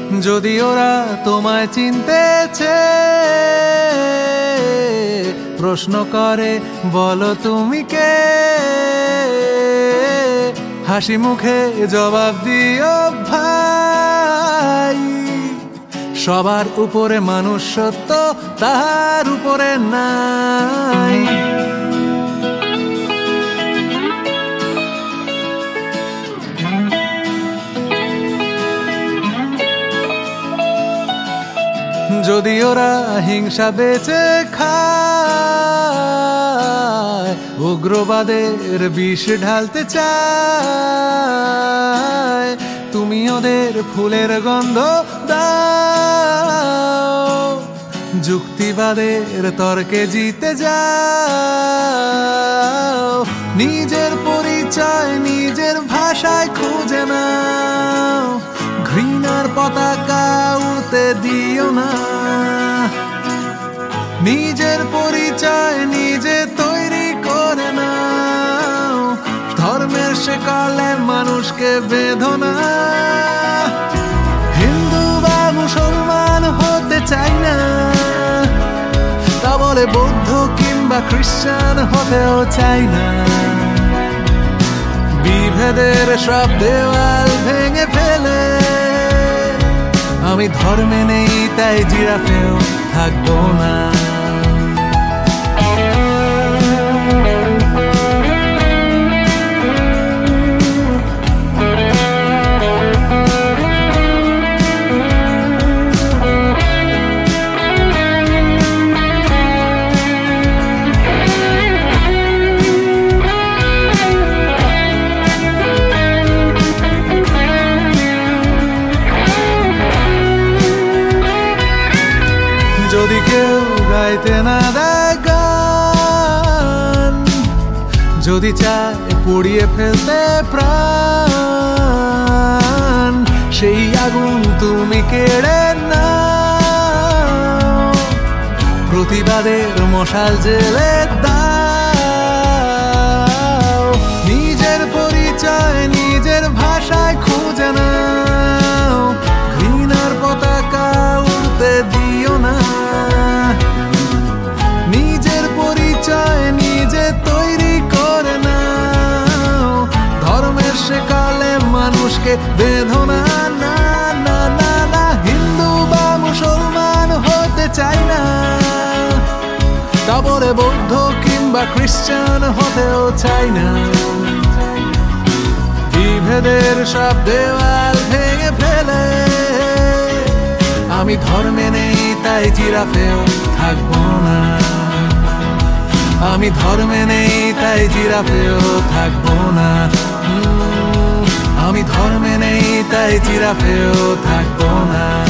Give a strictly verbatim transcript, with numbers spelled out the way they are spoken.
যদি ওরা তোমায় চিনতেছে, প্রশ্ন করে বলো তুমি কে, হাসি মুখে জবাব দিও ভাই, সবার উপরে মানুষ সত্য, তার উপরে নাই। যদি ওরা হিংসা বেচে খায়, উগ্রবাদের বিষ ঢালতে চায়, তুমি ওদের ফুলের গন্ধ দাও, যুক্তিবাদের তর্কে জিতে যাও। নিজের পরিচয় নিজের ভাষায় খুঁজে নাও, ঘৃণার পতাকা উড়তে দিও না। নিজের পরিচয় নিজে তৈরি করে নাও, ধর্মের শেকলে মানুষকে বেঁধো না। হিন্দু বা মুসলমান হতে চাই না, তা বলে বৌদ্ধ কিংবা খ্রিস্টান হতেও চাই না। বিভেদের সব দেওয়াল ভেঙে ফেলে, আমি ধর্মে নেই তাই জিরাফেও থাকবো না। যদি কেউ গাইতে না দেয় গান, যদি চায় পুড়িয়ে ফেলতে প্রাণ, সেই আগুন তুমি কেড়ে নাও, প্রতিবাদের মশাল জেলে দাও। নিজের পরিচয় নিজের ভাষায় খুঁজে নাও, ঘৃণার পতাকা উড়তে দিও না। নিজের পরিচয় নিজে তৈরি করে নাও, ধর্মের শেকলে মানুষকে বেঁধো না। না না না না, হিন্দু বা মুসলমান হতে চাই না, তা বলে বৌদ্ধ কিংবা খ্রিস্টান হতেও চাই না। বিভেদের সব দেওয়াল ভেঙে ফেলে, আমি ধর্মে নেই তাই জিরাফেও থাকবো না। আমি ধর্মে নেই তাই জিরাফেও থাকবো না। আমি ধর্মে নেই তাই জিরাফেও থাকবো না।